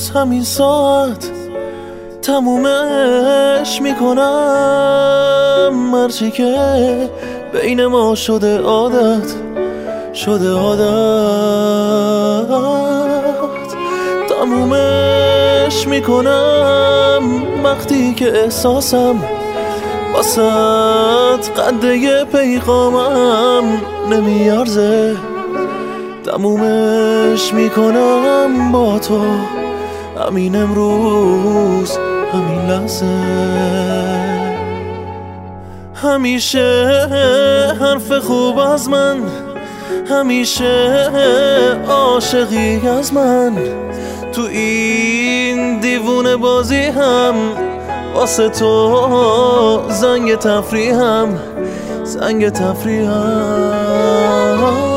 امروز همین ساعت تمومش میکنم. هرچی که بین ما شده عادت، شده عادت، تمومش میکنم. وقتی که احساسم واسط قده پیغامم نمیارزه، تمومش میکنم با تو. همین امروز، همین لحظه. همیشه حرف خوب از من، همیشه عاشقی از من. تو این دیوونه بازی هم واسه تو زنگ تفریحم، زنگ تفریحم.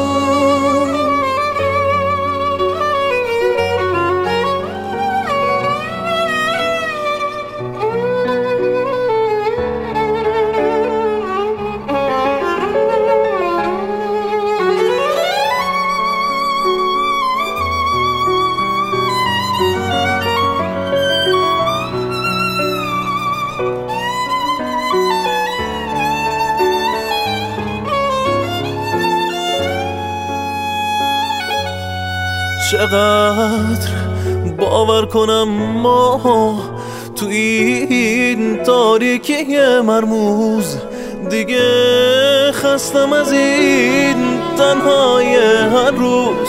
چقدر باور کنم ما تو این تاریکی مرموز، دیگه خستم از این تنهای هر روز.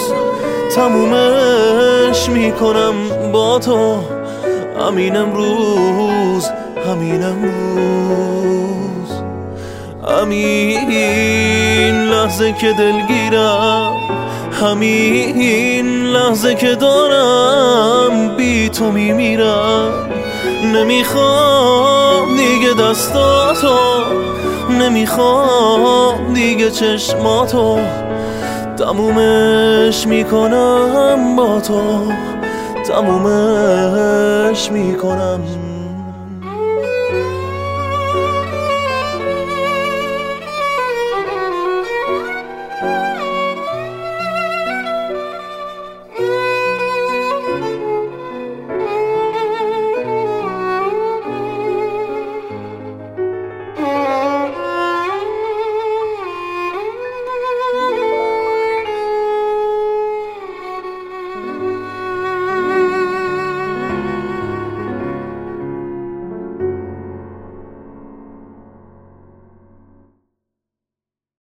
تمومش میکنم با تو، همین امروز، همین امروز. همین لحظه که دلگیرم، همین لحظه که دارم بی تو میمیرم. نمیخوام دیگه دستاتو، نمیخوام دیگه چشماتو. تمومش میکنم با تو، تمومش میکنم.